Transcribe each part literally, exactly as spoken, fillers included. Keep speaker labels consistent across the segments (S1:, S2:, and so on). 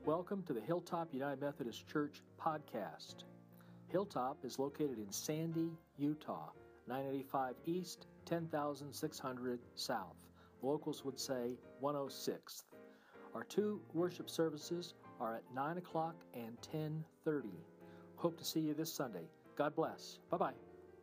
S1: Welcome to the Hilltop United Methodist Church podcast. Hilltop is located in Sandy, Utah, nine eighty-five East, ten thousand six hundred South. Locals would say one oh sixth. Our two worship services are at nine o'clock and ten thirty. Hope to see you this Sunday. God bless. Bye-bye.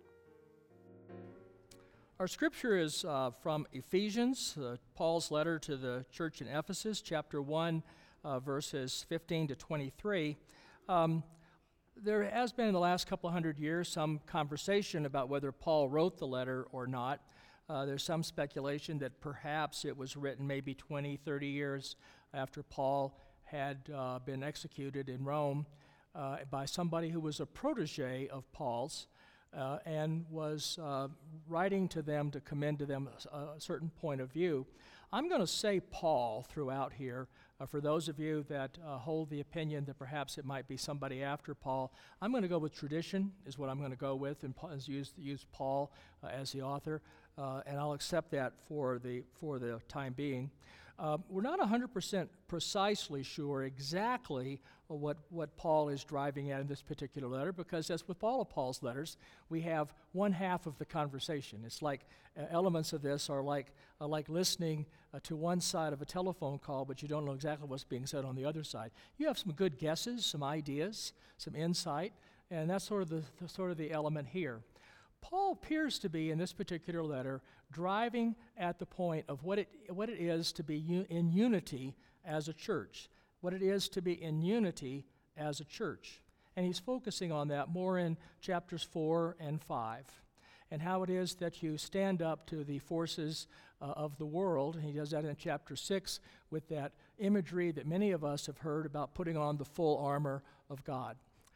S2: Our scripture is uh, from Ephesians, uh, Paul's letter to the church in Ephesus, chapter one, uh, verses fifteen to twenty-three. Um, there has been in the last couple of hundred years some conversation about whether Paul wrote the letter or not. Uh, there's some speculation that perhaps it was written maybe twenty, thirty years after Paul had uh, been executed in Rome uh, by somebody who was a protege of Paul's. Uh, and was uh, writing to them to commend to them a, a certain point of view. I'm going to say Paul throughout here. Uh, for those of you that uh, hold the opinion that perhaps it might be somebody after Paul, I'm going to go with tradition is what I'm going to go with, and use, use Paul uh, as the author, uh, and I'll accept that for the for the time being. Uh, we're not one hundred percent precisely sure exactly what, what Paul is driving at in this particular letter, because as with all of Paul's letters, we have one half of the conversation. It's like uh, elements of this are like uh, like listening uh, to one side of a telephone call, but you don't know exactly what's being said on the other side. You have some good guesses, some ideas, some insight, and that's sort of the, the sort of the element here. Paul appears to be, in this particular letter, driving at the point of what it what it is to be u- in unity as a church, what it is to be in unity as a church. And he's focusing on that more in chapters four and five, and how it is that you stand up to the forces uh, of the world. And he does that in chapter six with that imagery that many of us have heard about putting on the full armor of God.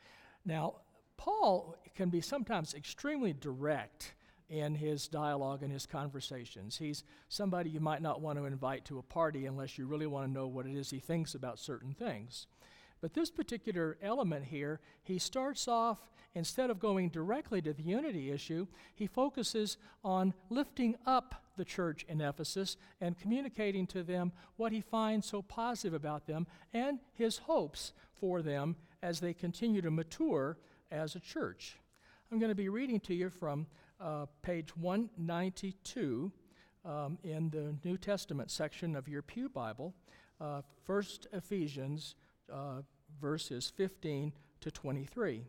S2: Now, Paul can be sometimes extremely direct in his dialogue and his conversations. He's somebody you might not want to invite to a party unless you really want to know what it is he thinks about certain things. But this particular element here, he starts off, instead of going directly to the unity issue, he focuses on lifting up the church in Ephesus and communicating to them what he finds so positive about them and his hopes for them as they continue to mature as a church. I'm going to be reading to you from uh, page one ninety-two um, in the New Testament section of your Pew Bible, uh, First Ephesians uh, verses fifteen to twenty-three.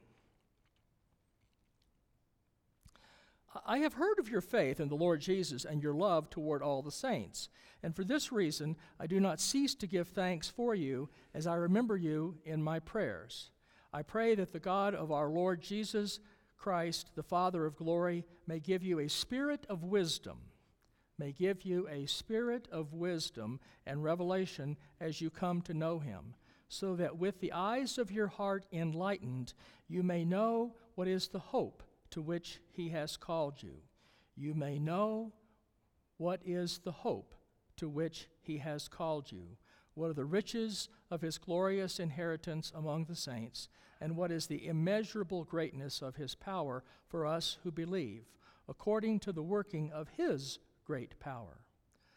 S2: I have heard of your faith in the Lord Jesus and your love toward all the saints, and for this reason I do not cease to give thanks for you as I remember you in my prayers. I pray that the God of our Lord Jesus Christ, the Father of glory, may give you a spirit of wisdom, may give you a spirit of wisdom and revelation as you come to know him, so that with the eyes of your heart enlightened, you may know what is the hope to which he has called you. You may know what is the hope to which he has called you. What are the riches of his glorious inheritance among the saints, and what is the immeasurable greatness of his power for us who believe, according to the working of his great power.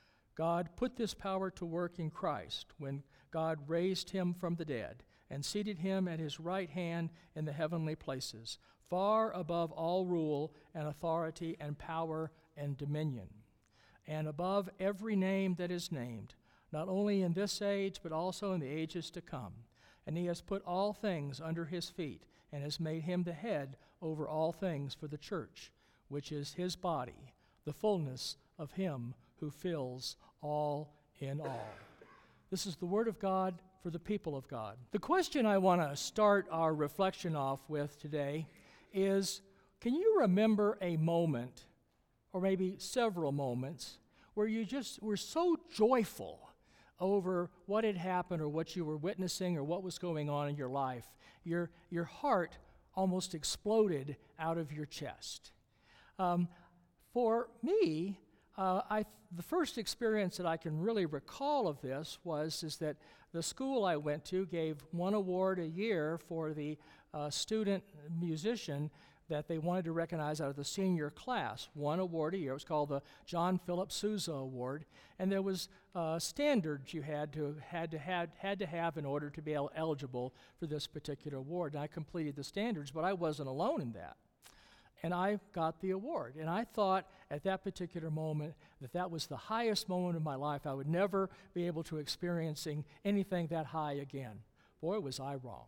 S2: God put this power to work in Christ when God raised him from the dead and seated him at his right hand in the heavenly places, far above all rule and authority and power and dominion, and above every name that is named, not only in this age, but also in the ages to come. And he has put all things under his feet, and has made him the head over all things for the church, which is his body, the fullness of him who fills all in all. This is the word of God for the people of God. The question I want to start our reflection off with today is, can you remember a moment, or maybe several moments, where you just were so joyful over what had happened or what you were witnessing or what was going on in your life? Your, your heart almost exploded out of your chest. Um, for me, uh, I, the first experience that I can really recall of this was is that the school I went to gave one award a year for the uh, student musician that they wanted to recognize out of the senior class. One award a year. It was called the John Philip Sousa Award, and there was uh, standards you had to had to had had to have in order to be el- eligible for this particular award. And I completed the standards, but I wasn't alone in that. And I got the award. And I thought at that particular moment that that was the highest moment of my life. I would never be able to experiencing anything that high again. Boy, was I wrong.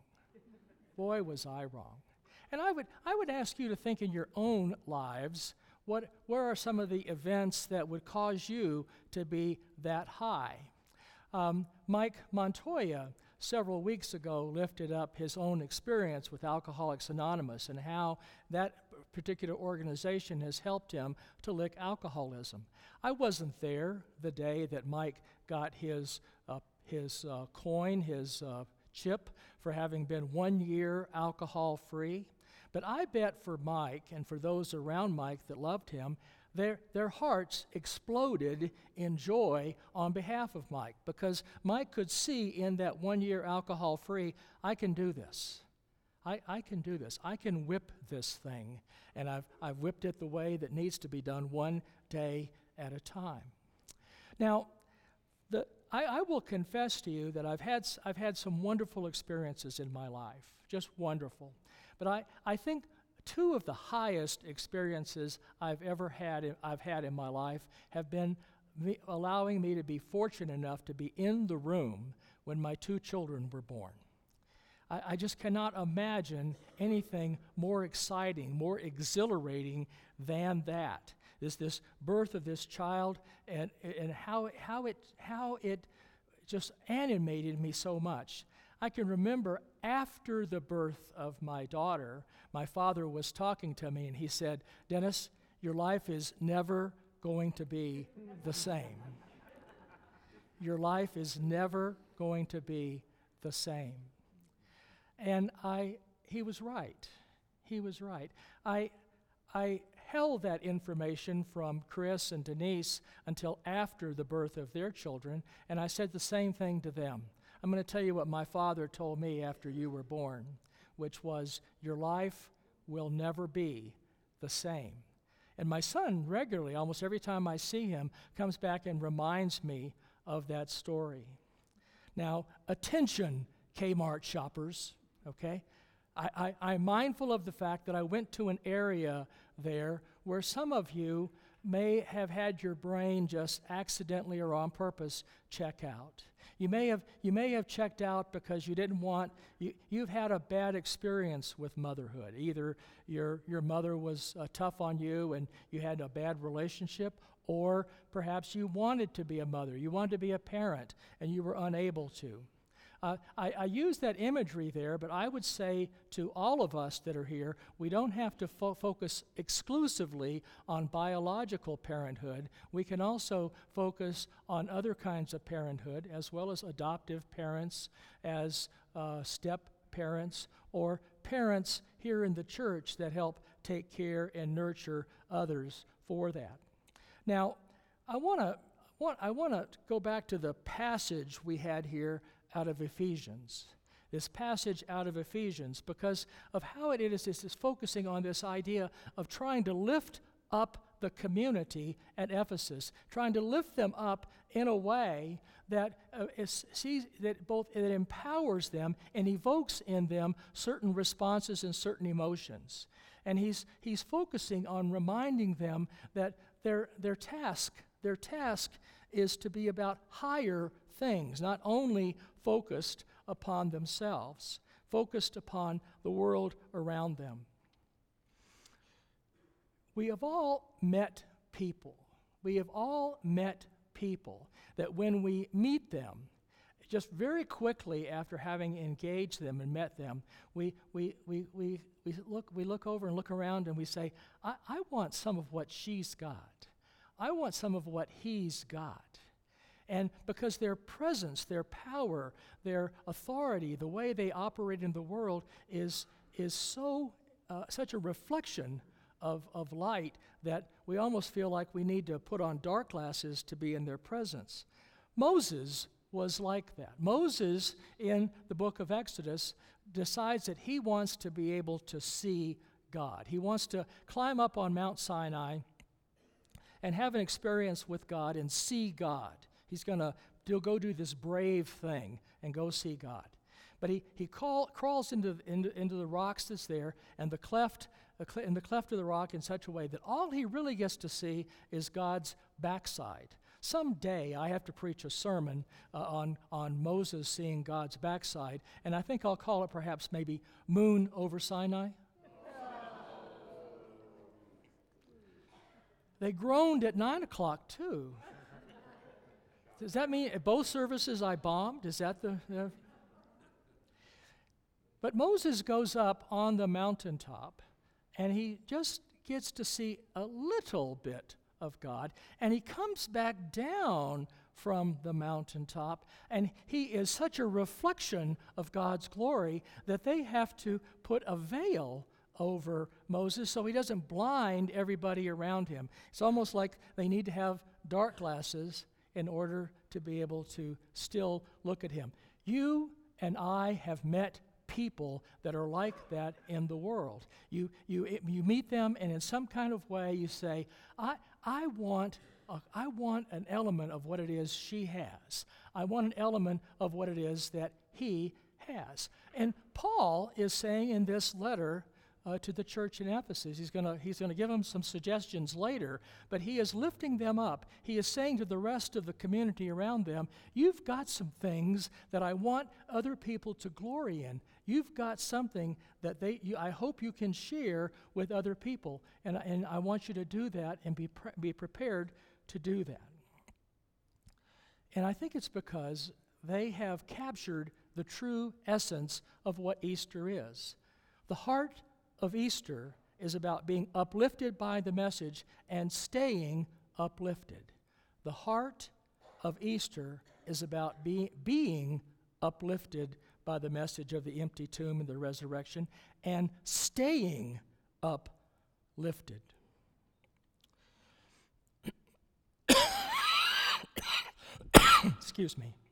S2: Boy, was I wrong. And I would I would ask you to think in your own lives, what where are some of the events that would cause you to be that high? Um, Mike Montoya several weeks ago lifted up his own experience with Alcoholics Anonymous and how that particular organization has helped him to lick alcoholism. I wasn't there the day that Mike got his uh, his uh, coin, his uh, chip for having been one year alcohol-free. But I bet for Mike and for those around Mike that loved him, their, their hearts exploded in joy on behalf of Mike, because Mike could see in that one year alcohol-free, I can do this. I, I can do this. I can whip this thing. And I've, I've whipped it the way that needs to be done, one day at a time. Now, the, I, I will confess to you that I've had, I've had some wonderful experiences in my life, just wonderful. But I, I think two of the highest experiences I've ever had in, I've had in my life have been me, allowing me to be fortunate enough to be in the room when my two children were born. I, I just cannot imagine anything more exciting, more exhilarating than that. This this birth of this child and and how how it how it just animated me so much. I can remember after the birth of my daughter, my father was talking to me and he said, "Dennis, your life is never going to be the same. Your life is never going to be the same." And I, he was right. He was right. I, I held that information from Chris and Denise until after the birth of their children, and I said the same thing to them. I'm going to tell you what my father told me after you were born, which was, your life will never be the same. And my son regularly, almost every time I see him, comes back and reminds me of that story. Now, attention, Kmart shoppers, okay? I, I, I'm mindful of the fact that I went to an area there where some of you may have had your brain just accidentally or on purpose check out. You may have you may have checked out because you didn't want, you, you've had a bad experience with motherhood. Either your your mother was uh, tough on you and you had a bad relationship, or perhaps you wanted to be a mother, you wanted to be a parent, and you were unable to. Uh, I, I use that imagery there, but I would say to all of us that are here, we don't have to fo- focus exclusively on biological parenthood. We can also focus on other kinds of parenthood, as well as adoptive parents, as uh, step parents, or parents here in the church that help take care and nurture others for that. Now, I want to want, I want to go back to the passage we had here out of Ephesians, this passage out of Ephesians, because of how it is, it's focusing on this idea of trying to lift up the community at Ephesus, trying to lift them up in a way that uh, is, sees, that both that empowers them and evokes in them certain responses and certain emotions. And he's he's focusing on reminding them that their their task their task is to be about higher things, not only focused upon themselves, focused upon the world around them. We have all met people. We have all met people that when we meet them, just very quickly after having engaged them and met them, we we we we, we look we look over and look around and we say, I, I want some of what she's got. I want some of what he's got. And because their presence, their power, their authority, the way they operate in the world is is so uh, such a reflection of, of light that we almost feel like we need to put on dark glasses to be in their presence. Moses was like that. Moses, in the book of Exodus, decides that he wants to be able to see God. He wants to climb up on Mount Sinai and have an experience with God and see God. He's going to go do this brave thing and go see God. But he, he call, crawls into, into, into the rocks that's there and the cleft, in the cleft of the rock in such a way that all he really gets to see is God's backside. Someday I have to preach a sermon uh, on, on Moses seeing God's backside, and I think I'll call it perhaps maybe Moon over Sinai. They groaned at nine o'clock too. Does that mean at both services I bombed? Is that the... the But Moses goes up on the mountaintop, and he just gets to see a little bit of God, and he comes back down from the mountaintop, and he is such a reflection of God's glory that they have to put a veil over Moses so he doesn't blind everybody around him. It's almost like they need to have dark glasses in order to be able to still look at him. You and I have met people that are like that in the world. You you you meet them, and in some kind of way you say, I I want a, I want an element of what it is she has. I want an element of what it is that he has. And Paul is saying in this letter uh, to the church in Ephesus, he's gonna he's gonna give them some suggestions later, but he is lifting them up. He is saying to the rest of the community around them, you've got some things that I want other people to glory in. You've got something that they, you, I hope you can share with other people, and, and I want you to do that and be pre- be prepared to do that. And I think it's because they have captured the true essence of what Easter is. The heart of Easter is about being uplifted by the message and staying uplifted. The heart of Easter is about be, being uplifted by the message of the empty tomb and the resurrection, and staying uplifted. Excuse me.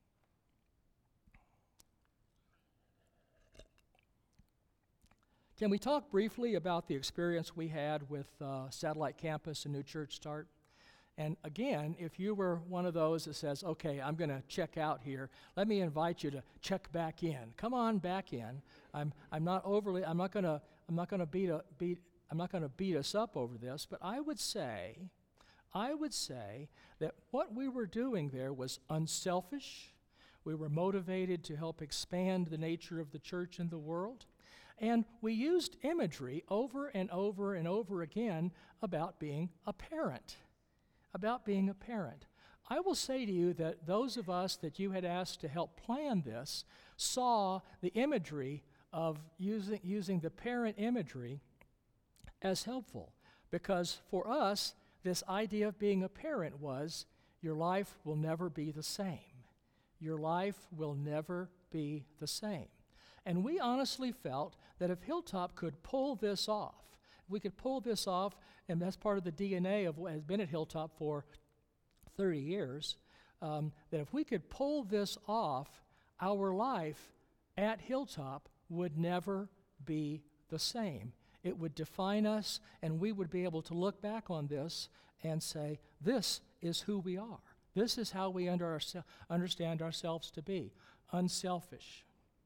S2: Can we talk briefly about the experience we had with uh, Satellite Campus and New Church Start? And again, if you were one of those that says, okay, I'm going to check out here, let me invite you to check back in. Come on back in. I'm I'm not overly I'm not going to I'm not going to beat a beat I'm not going to beat us up over this, but I would say I would say that what we were doing there was unselfish. We were motivated to help expand the nature of the church in the world. And we used imagery over and over and over again about being a parent. About being a parent. I will say to you that those of us that you had asked to help plan this saw the imagery of using, using the parent imagery as helpful, because for us, this idea of being a parent was your life will never be the same. Your life will never be the same. And we honestly felt that if Hilltop could pull this off, we could pull this off, and that's part of the D N A of what has been at Hilltop for thirty years, um, that if we could pull this off, our life at Hilltop would never be the same. It would define us, and we would be able to look back on this and say, this is who we are. This is how we under ourse- understand ourselves to be, unselfish.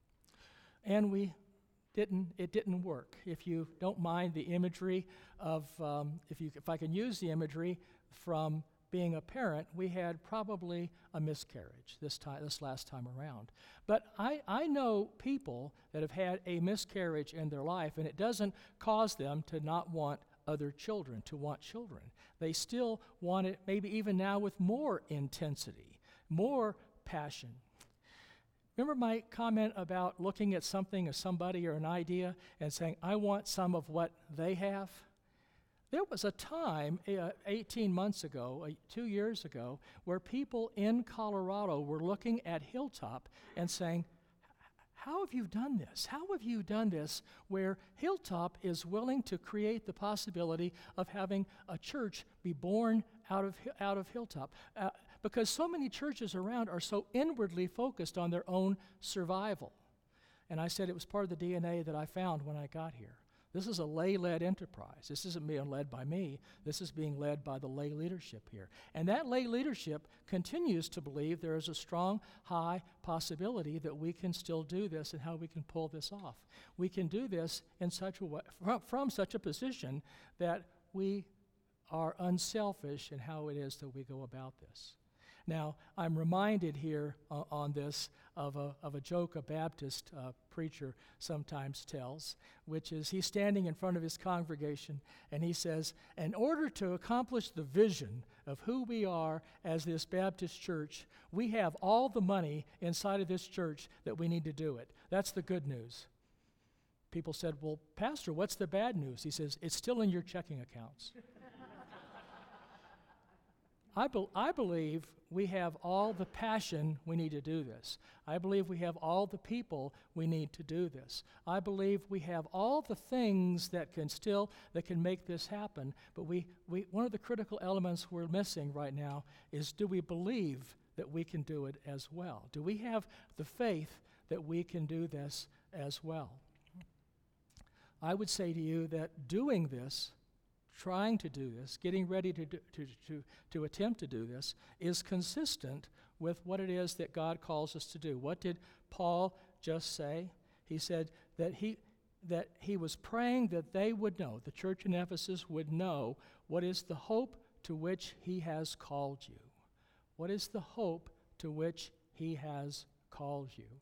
S2: And we didn't, it didn't work. If you don't mind the imagery of, um, if you, if I can use the imagery from being a parent, we had probably a miscarriage this time, this last time around. But I, I know people that have had a miscarriage in their life, and it doesn't cause them to not want other children, to want children. They still want it, maybe even now with more intensity, more passion. Remember my comment about looking at something or somebody or an idea and saying, I want some of what they have? There was a time, uh, eighteen months ago, uh, two years ago, where people in Colorado were looking at Hilltop and saying, how have you done this? How have you done this where Hilltop is willing to create the possibility of having a church be born out of, out of Hilltop? Uh, because so many churches around are so inwardly focused on their own survival. And I said it was part of the D N A that I found when I got here. This is a lay-led enterprise. This isn't being led by me. This is being led by the lay leadership here. And that lay leadership continues to believe there is a strong, high possibility that we can still do this and how we can pull this off. We can do this in such a way, from, from such a position that we are unselfish in how it is that we go about this. Now, I'm reminded here uh, on this of a, of a joke a Baptist uh, preacher sometimes tells, which is he's standing in front of his congregation and he says, in order to accomplish the vision of who we are as this Baptist church, we have all the money inside of this church that we need to do it. That's the good news. People said, well, Pastor, what's the bad news? He says, it's still in your checking accounts. I, be- I believe we have all the passion we need to do this. I believe we have all the people we need to do this. I believe we have all the things that can still, that can make this happen. But we, we one of the critical elements we're missing right now is, do we believe that we can do it as well? Do we have the faith that we can do this as well? I would say to you that doing this, trying to do this, getting ready to, do, to, to, to attempt to do this, is consistent with what it is that God calls us to do. What did Paul just say? He said that he, that he was praying that they would know, the church in Ephesus would know, what is the hope to which he has called you. What is the hope to which he has called you?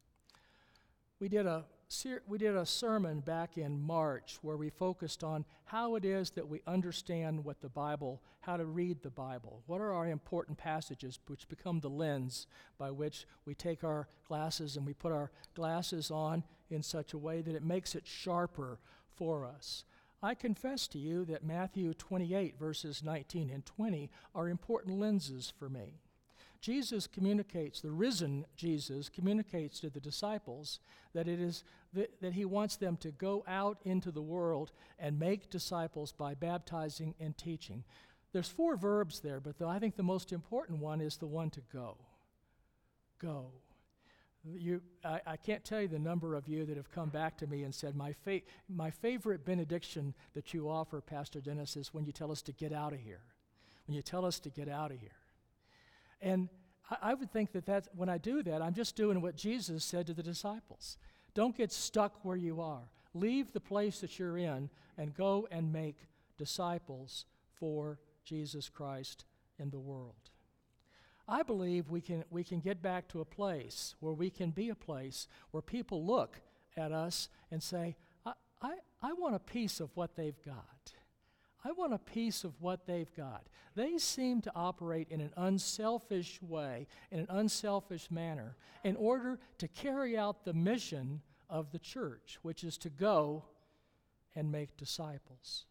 S2: We did a We did a sermon back in March where we focused on how it is that we understand what the Bible, how to read the Bible. What are our important passages which become the lens by which we take our glasses and we put our glasses on in such a way that it makes it sharper for us. I confess to you that Matthew twenty-eight, verses nineteen and twenty are important lenses for me. Jesus communicates, the risen Jesus communicates to the disciples that it is th- that he wants them to go out into the world and make disciples by baptizing and teaching. There's four verbs there, but the, I think the most important one is the one to go. Go. You, I, I can't tell you the number of you that have come back to me and said, my, fa- my favorite benediction that you offer, Pastor Dennis, is when you tell us to get out of here. When you tell us to get out of here. And I, I would think that that's, when I do that, I'm just doing what Jesus said to the disciples. Don't get stuck where you are. Leave the place that you're in and go and make disciples for Jesus Christ in the world. I believe we can, we can get back to a place where we can be a place where people look at us and say, I, I, I want a piece of what they've got. I want a piece of what they've got. They seem to operate in an unselfish way, in an unselfish manner, in order to carry out the mission of the church, which is to go and make disciples.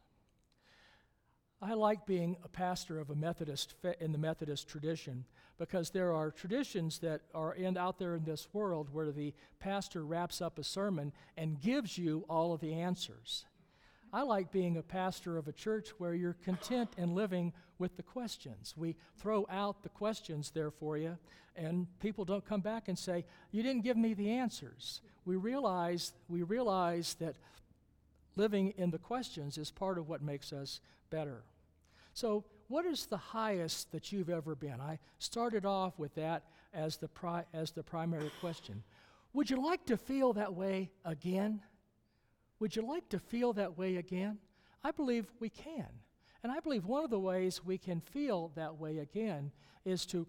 S2: I like being a pastor of a Methodist in the Methodist tradition because there are traditions that are in, out there in this world where the pastor wraps up a sermon and gives you all of the answers. I like being a pastor of a church where you're content in living with the questions. We throw out the questions there for you, and people don't come back and say, you didn't give me the answers. We realize, we realize that living in the questions is part of what makes us better. So what is the highest that you've ever been? I started off with that as the pri- as the primary question. Would you like to feel that way again? Would you like to feel that way again? I believe we can. And I believe one of the ways we can feel that way again is to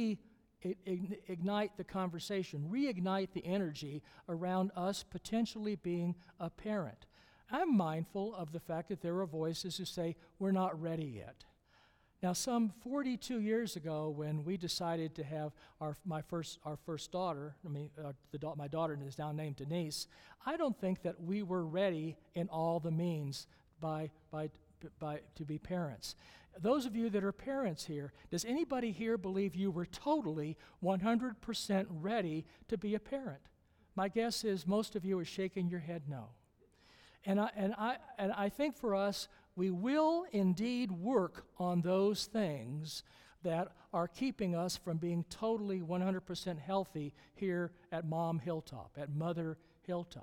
S2: reignite the conversation, reignite the energy around us potentially being a parent. I'm mindful of the fact that there are voices who say, we're not ready yet. Now, some forty-two years ago, when we decided to have our my first our first daughter, I mean, uh, the da- my daughter is now named Denise, I don't think that we were ready in all the means by by by to be parents. Those of you that are parents here, does anybody here believe you were totally one hundred percent ready to be a parent? My guess is most of you are shaking your head no. And I and I and I think for us, we will indeed work on those things that are keeping us from being totally one hundred percent healthy here at Mom Hilltop, at Mother Hilltop.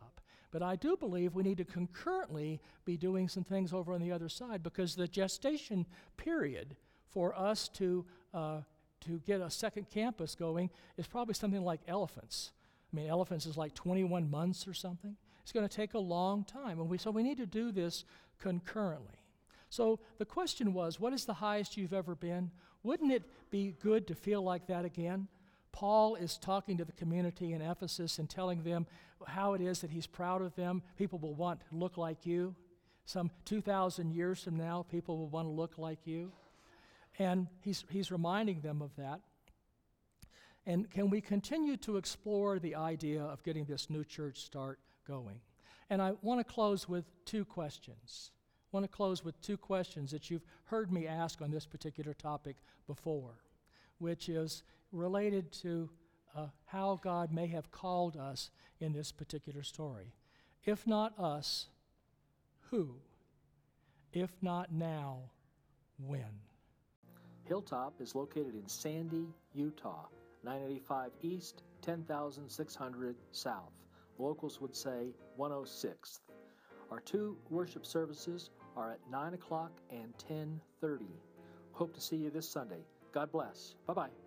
S2: But I do believe we need to concurrently be doing some things over on the other side, because the gestation period for us to uh, to get a second campus going is probably something like elephants. I mean, elephants is like twenty-one months or something. It's going to take a long time, and we so we need to do this concurrently. So the question was, what is the highest you've ever been? Wouldn't it be good to feel like that again? Paul is talking to the community in Ephesus and telling them how it is that he's proud of them. People will want to look like you. Some two thousand years from now, people will want to look like you. And he's, he's reminding them of that. And can we continue to explore the idea of getting this new church start going? And I want to close with two questions. I want to close with two questions that you've heard me ask on this particular topic before, which is related to uh, how God may have called us in this particular story. If not us, who? If not now, when?
S1: Hilltop is located in Sandy, Utah, nine eighty-five East, ten thousand six hundred South. Locals would say one oh sixth. Our two worship services are at nine o'clock and ten thirty. Hope to see you this Sunday. God bless. Bye-bye.